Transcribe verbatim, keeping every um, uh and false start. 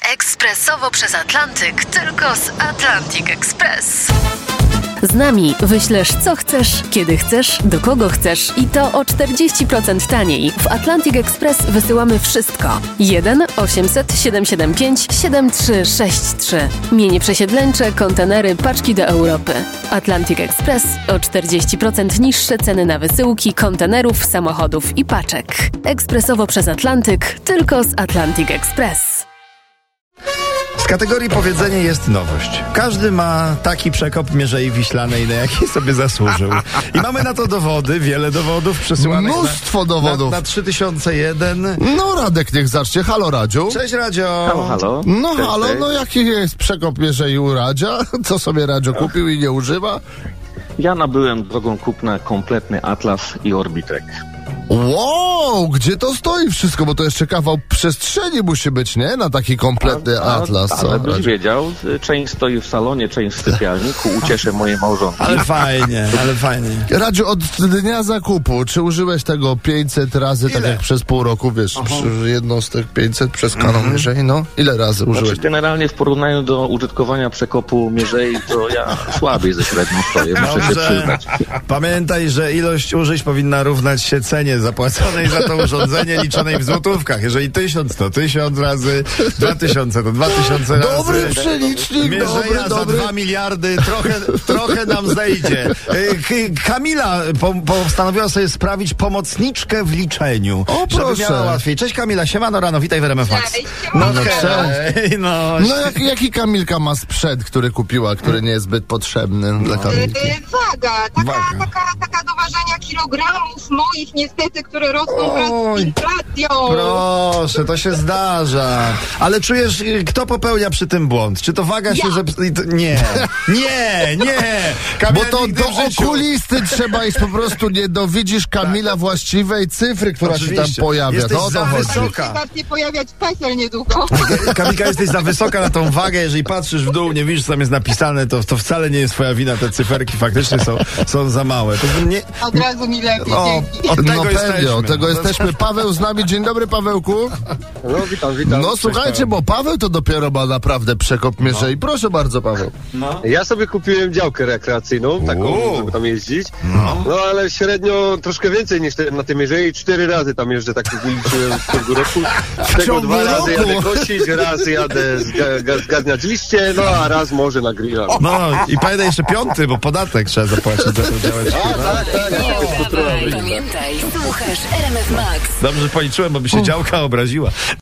Ekspresowo przez Atlantyk, tylko z Atlantic Express. Z nami wyślesz co chcesz, kiedy chcesz, do kogo chcesz i to o czterdzieści procent taniej. W Atlantic Express wysyłamy wszystko. jeden osiemset siedemset siedemdziesiąt pięć siedemdziesiąt trzy sześćdziesiąt trzy. Mienie przesiedleńcze, kontenery, paczki do Europy. Atlantic Express o czterdzieści procent niższe ceny na wysyłki, kontenerów, samochodów i paczek. Ekspresowo przez Atlantyk, tylko z Atlantic Express. Z kategorii powiedzenie jest nowość. Każdy ma taki przekop Mierzei Wiślanej, na jaki sobie zasłużył. I mamy na to dowody, wiele dowodów przesyłanych Mnóstwo na, dowodów. Na, na trzy tysiące jeden. No Radek niech zacznie. Halo Radziu. Cześć Radzio. Halo, halo. No Cześć, halo, cześć. no jaki jest przekop Mierzei u Radzia? Co sobie Radzio kupił i nie używa? Ja nabyłem drogą kupna kompletny Atlas i Orbitrek. Wow, gdzie to stoi wszystko? Bo to jeszcze kawał przestrzeni musi być, nie? Na taki kompletny A- Atlas. Co, Ale byś Radziu? wiedział, część stoi w salonie, część w sypialni, ku uciesze mojej małżonki. Ale fajnie, ale fajnie. Radziu, od dnia zakupu, czy użyłeś tego pięćset razy, tak Ile? jak przez pół roku, wiesz, przy jednostek pięćset przez kanał Mhm. Mierzei, no? Ile razy użyłeś? Znaczy, generalnie w porównaniu do użytkowania przekopu Mierzei, to ja słabiej ze średnią stoję, muszę się przyznać. Pamiętaj, że ilość użyć powinna równać się cenie zapłaconej za to urządzenie liczonej w złotówkach. Jeżeli tysiąc, to tysiąc razy, dwa tysiące to dwa tysiące razy. Dobry przelicznik, Mierzeja dobry, za dobry. dwa miliardy, trochę, trochę nam zejdzie. Y, K- Kamila po, postanowiła sobie sprawić pomocniczkę w liczeniu. O, żeby proszę. miała łatwiej. Cześć Kamila, siemano rano, witaj w R M F Max. Cześć, No, No, hej, no. No jak, jaki Kamilka ma sprzęt, który kupiła, który nie jest zbyt potrzebny dla Kamilki? Yy, waga, taka, Waga. taka, taka do ważenia kilogramów moich niestety, które rosną wraz Oj. z inflacją. Proszę, to się zdarza. Ale czujesz, y, kto popełnia przy tym błąd? Czy to waga się, Ja. że... i to- Nie, nie, nie. Bo Kamila to nigdy do w życiu. okulisty trzeba iść, po prostu nie dowidzisz Kamila właściwej cyfry, która się tam Oczywiście. pojawia. Jesteś To o za to chodzi. wysoka. Zacznie pojawiać PESEL niedługo. Kamilka, jesteś za wysoka na tą wagę, jeżeli patrzysz w dół, nie widzisz, co tam jest napisane, to, to wcale nie jest twoja wina, te cyferki faktycznie są, są za małe. To nie... Od razu mi lepiej, O, dzięki. od tego No jesteśmy. pewnie, od tego jesteśmy. Paweł z nami. Dzień dobry, Pawełku. No witam, witam. No słuchajcie, bo Paweł to dopiero ma naprawdę przekop Mierzei. Proszę bardzo, Paweł. Ja sobie kupiłem działkę rekreacyjną, taką, Uuu. żeby tam jeździć. No. ale średnio troszkę więcej niż te, na tej Mierzei. Cztery razy tam jeżdżę, tak wyliczyłem w ciągu roku. Z tego ciągu dwa razy roku? jadę kosić, raz jadę zga, ga- zgadniać liście, no a raz może na grilla. No i pamiętaj jeszcze piąty, bo podatek trzeba zapłacić za tą działeczkę. Pamiętaj, słuchasz R M F Max. Dobrze, że policzyłem, bo by się działka obraziła.